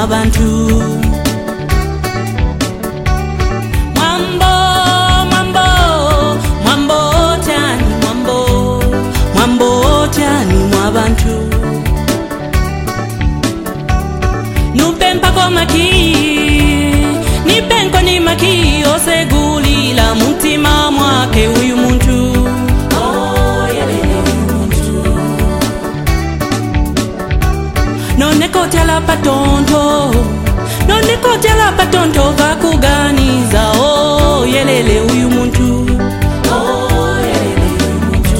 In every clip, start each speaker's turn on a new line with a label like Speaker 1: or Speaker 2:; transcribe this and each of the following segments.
Speaker 1: mwabantu. Mwambo, mwambo, mwambo tyani mwambo, mwambo tyani mwabantu. Nupempa kwa maki, nipenko ni maki, osegulila mutima mwake uyu muntu. Nonekotela patonto, nonekotela patonto vakuganiza. Oh yelele uyu muntu, oh yelele uyu muntu.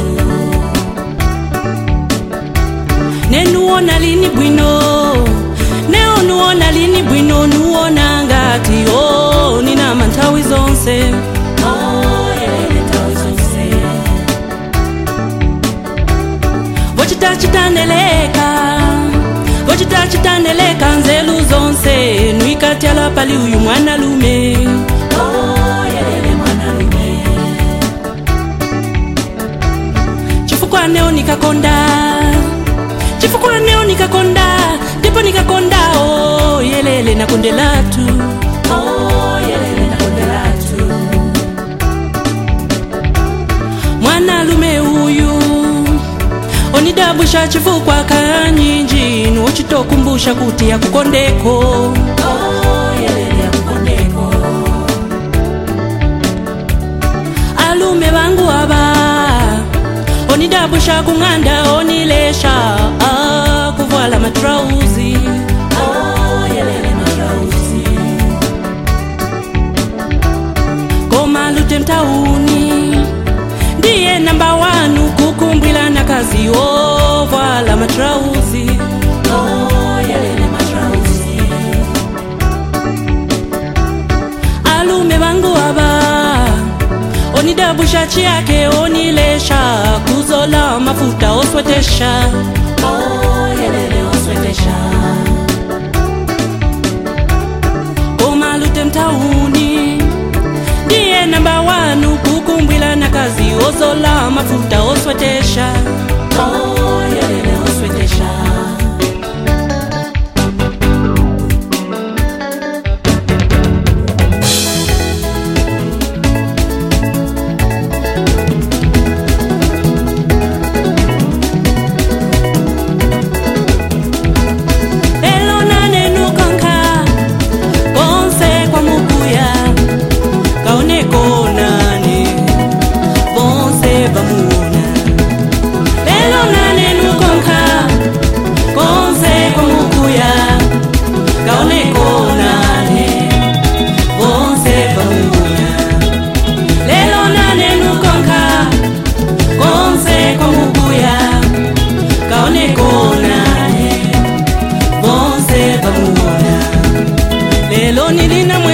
Speaker 1: Nenuona lini bwino, neonuona lini bwino, nuona ngati oh nina mantawi zonse. Oh yelele tawi zonse. Vochitachitaneleka, vochitachitaneleka nzelu zonse, nuikatyala pali uyu mwana lume. Oh yelele mwana lume. Chifukwa neo nikakonda, chifukwa neo nikakonda, ndipo nikakonda. Oh yelele nakondelatu, oh yelele nakondelatu. Mwana lume uyu onidabusha chifukwa kanyinji, nuchitokumbusha kuti yakukondeko. Oh yelele yakukondeko. Alume bangu aba onidabusha kunganda, onilesha kuvala matrauzi. Oh yelele matrauzi. Koma lute mtauni, ndiye namba wanu kukumbwila na kazi. Oh vala matrauzi. Oh yelele matrauzi. Alume bangu aba onidabusha chiake, onilesha kuzola mafuta oswetesha. Oh yelele oswetesha. Koma lute mtauni, ndiye namba wanu kukumbwila na kazi. Ozola mafuta oswetesha. Oh yelele oswetesha. Lelo nilina